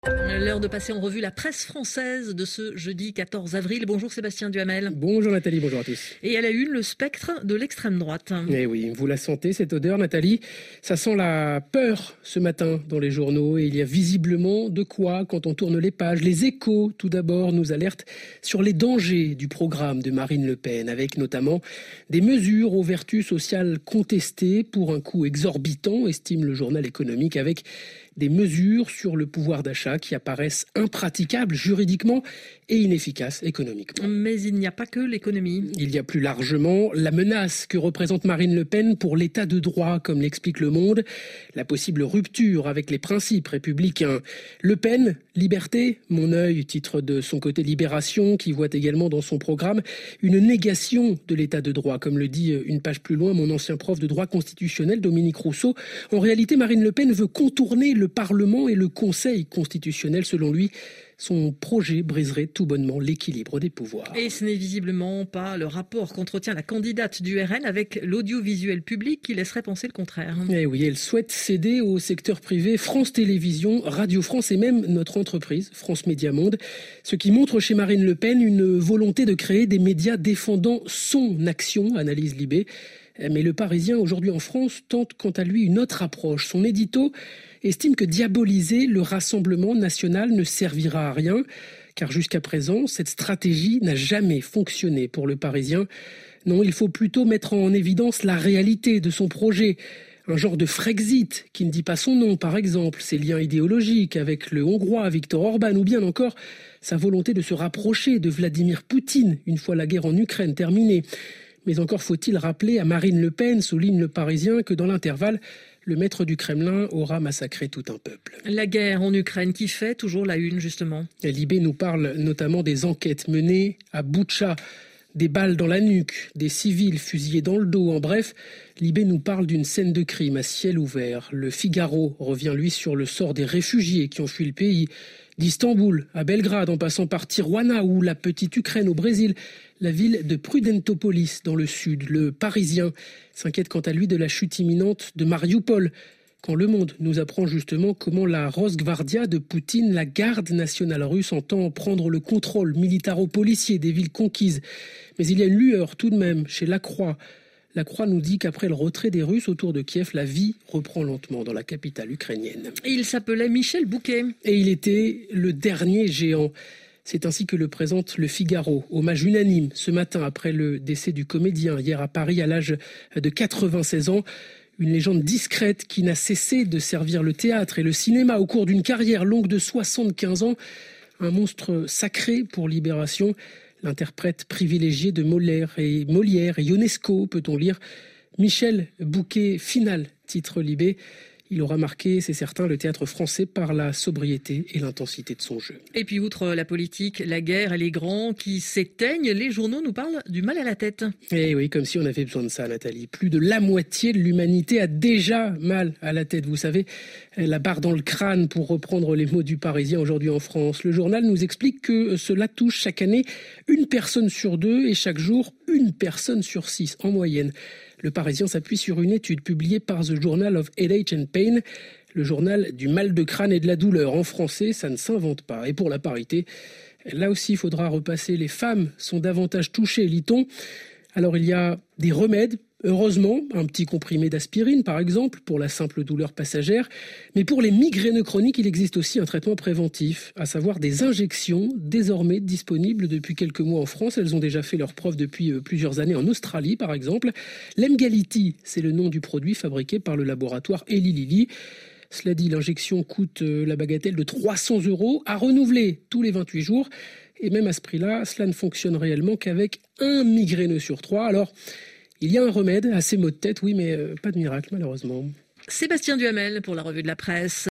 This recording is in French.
L'heure de passer en revue la presse française de ce jeudi 14 avril. Bonjour Sébastien Duhamel. Bonjour Nathalie, bonjour à tous. Et à la une, le spectre de l'extrême droite. Eh oui, vous la sentez cette odeur Nathalie? Ça sent la peur ce matin dans les journaux et il y a visiblement de quoi quand on tourne les pages. Les Échos tout d'abord nous alertent sur les dangers du programme de Marine Le Pen avec notamment des mesures aux vertus sociales contestées pour un coût exorbitant, estime le journal économique, avec des mesures sur le pouvoir d'achat qui apparaissent impraticables juridiquement et inefficaces économiquement. Mais il n'y a pas que l'économie. Il y a plus largement la menace que représente Marine Le Pen pour l'état de droit, comme l'explique Le Monde, la possible rupture avec les principes républicains. Le Pen, liberté, mon œil, titre de son côté Libération, qui voit également dans son programme une négation de l'état de droit, comme le dit une page plus loin mon ancien prof de droit constitutionnel Dominique Rousseau. En réalité, Marine Le Pen veut contourner le Parlement et le Conseil constitutionnel. Selon lui, son projet briserait tout bonnement l'équilibre des pouvoirs. Et ce n'est visiblement pas le rapport qu'entretient la candidate du RN avec l'audiovisuel public qui laisserait penser le contraire. Eh oui, elle souhaite céder au secteur privé France Télévisions, Radio France et même notre entreprise, France Média Monde. Ce qui montre chez Marine Le Pen une volonté de créer des médias défendant son action, analyse Libé. Mais le Parisien, aujourd'hui en France, tente quant à lui une autre approche. Son édito estime que diaboliser le Rassemblement national ne servira à rien, car jusqu'à présent, cette stratégie n'a jamais fonctionné pour le Parisien. Non, il faut plutôt mettre en évidence la réalité de son projet. Un genre de Frexit qui ne dit pas son nom, par exemple, ses liens idéologiques avec le Hongrois Viktor Orban, ou bien encore sa volonté de se rapprocher de Vladimir Poutine une fois la guerre en Ukraine terminée. Mais encore faut-il rappeler à Marine Le Pen, souligne le Parisien, que dans l'intervalle, le maître du Kremlin aura massacré tout un peuple. La guerre en Ukraine qui fait toujours la une, justement. Libé nous parle notamment des enquêtes menées à Boutcha, des balles dans la nuque, des civils fusillés dans le dos. En bref, Libé nous parle d'une scène de crime à ciel ouvert. Le Figaro revient, lui, sur le sort des réfugiés qui ont fui le pays. D'Istanbul à Belgrade, en passant par Tijuana ou la petite Ukraine au Brésil, la ville de Prudentopolis dans le sud. Le Parisien s'inquiète quant à lui de la chute imminente de Mariupol, quand Le Monde nous apprend justement comment la Rosgvardia de Poutine, la garde nationale russe, entend prendre le contrôle militaro-policier des villes conquises. Mais il y a une lueur tout de même chez La Croix. La Croix nous dit qu'après le retrait des Russes autour de Kiev, la vie reprend lentement dans la capitale ukrainienne. Il s'appelait Michel Bouquet. Et il était le dernier géant. C'est ainsi que le présente Le Figaro. Hommage unanime ce matin après le décès du comédien hier à Paris à l'âge de 96 ans. Une légende discrète qui n'a cessé de servir le théâtre et le cinéma au cours d'une carrière longue de 75 ans. Un monstre sacré pour Libération. L'interprète privilégié de Molière et Ionesco, peut-on lire. Michel Bouquet, final, titre Libé. Il aura marqué, c'est certain, le théâtre français par la sobriété et l'intensité de son jeu. Et puis outre la politique, la guerre et les grands qui s'éteignent, les journaux nous parlent du mal à la tête. Eh oui, comme si on avait besoin de ça, Nathalie. Plus de la moitié de l'humanité a déjà mal à la tête. Vous savez, la barre dans le crâne, pour reprendre les mots du Parisien aujourd'hui en France. Le journal nous explique que cela touche chaque année une personne sur 2 et chaque jour une personne sur 6 en moyenne. Le Parisien s'appuie sur une étude publiée par The Journal of Headache and Pain, le journal du mal de crâne et de la douleur. En français, ça ne s'invente pas. Et pour la parité, là aussi, il faudra repasser. Les femmes sont davantage touchées, lit-on. Alors, il y a des remèdes. Heureusement, un petit comprimé d'aspirine, par exemple, pour la simple douleur passagère. Mais pour les migraineux chroniques, il existe aussi un traitement préventif, à savoir des injections désormais disponibles depuis quelques mois en France. Elles ont déjà fait leur preuve depuis plusieurs années en Australie, par exemple. L'Emgality, c'est le nom du produit fabriqué par le laboratoire Eli Lilly. Cela dit, l'injection coûte la bagatelle de 300 € à renouveler tous les 28 jours. Et même à ce prix-là, cela ne fonctionne réellement qu'avec un migraineux sur 3. Alors, il y a un remède à ces maux de tête, oui, mais pas de miracle, malheureusement. Sébastien Duhamel pour la revue de la presse.